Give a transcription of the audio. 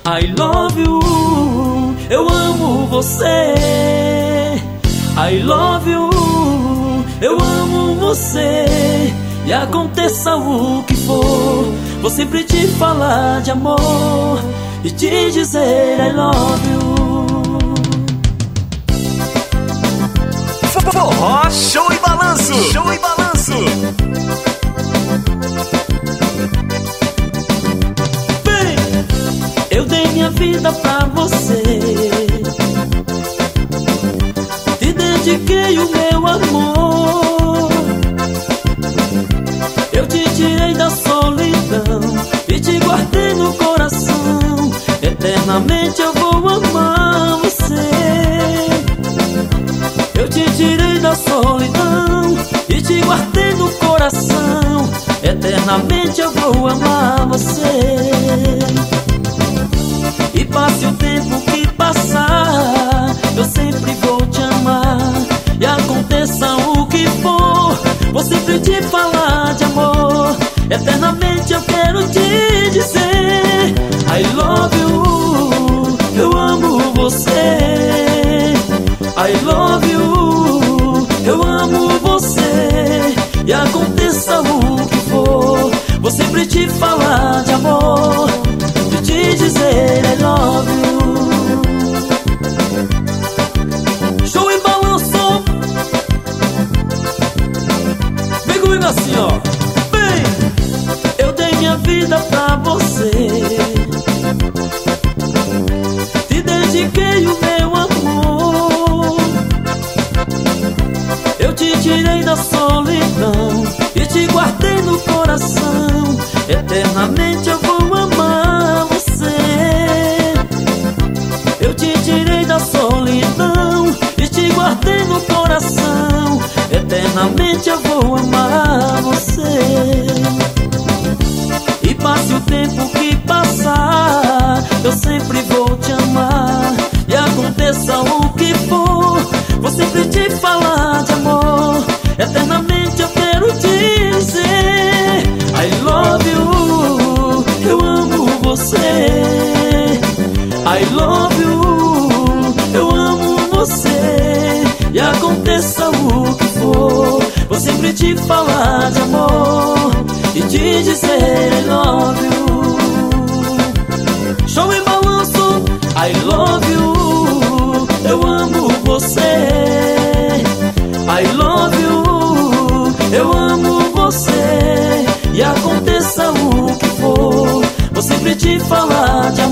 I love you, eu amo você. I love you, eu amo você. E aconteça o que for, vou sempre te falar de amor e te dizer I love you. Forró, show e balanço, show e balanço. Bem, eu dei minha vida pra você, te dediquei o meu amor. Eu te tirei da solidão e te guardei no coração. Eternamente eu vou amar você. Eu te tirei da solidão e te guardei no coração. Eternamente eu vou amar você. E passe o tempo que passar, eu sempre vou te amar. E aconteça o que for, vou sempre te falar de amor. Eternamente eu quero te dizer I love you, eu amo você. I love you, eu amo você. E aconteça o que for, vou sempre te falar de amor e te dizer I love you. Show e balanço. Vem comigo assim, ó. Vem! Eu dei minha vida pra você, te dediquei o meu amor. Eu te tirei da solidão e te guardei no coração. Eternamente eu vou amar você. Eu te tirei da solidão e te guardei no coração. Eternamente eu vou amar você. E passe o tempo que passar, eu sempre vou te amar. E aconteça o que for, vou sempre te falar de amor. Eternamente eu quero te dizer I love you, eu amo você. I love you, eu amo você. E aconteça o que for, vou sempre te falar de amor e te dizer I love you. Show e balanço. I love you, eu amo você. I love you, eu amo você. E aconteça o que for, vou sempre te falar de amor